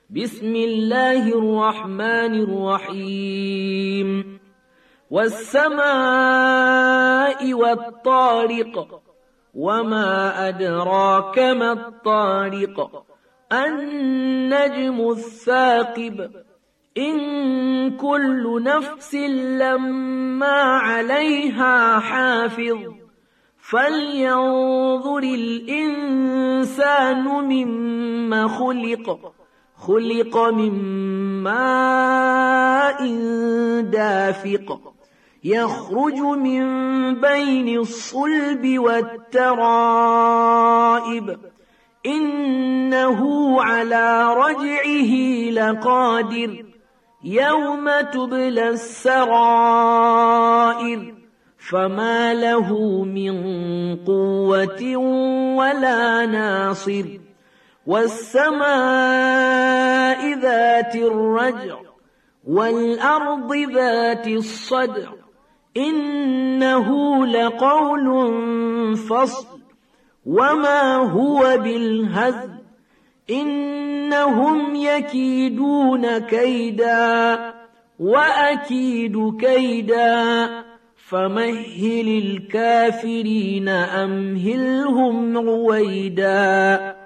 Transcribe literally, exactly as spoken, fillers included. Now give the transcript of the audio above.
بسم الله الرحمن الرحيم والسماء والطارق وما أدراك ما الطارق النجم الثاقب إن كل نفس لما عليها حافظ فلينظر الإنسان مما خلق خلق من ماء دافق يخرج من بين الصلب والترائب إنه على رجعه لقادر يوم تبلى السرائر فما له من قوة ولا ناصر والسماء ذات الرجع والأرض ذات الصدع إنه لقول فصل وما هو بالهزل إنهم يكيدون كيدا وأكيد كيدا فمهل الكافرين أمهلهم رويدا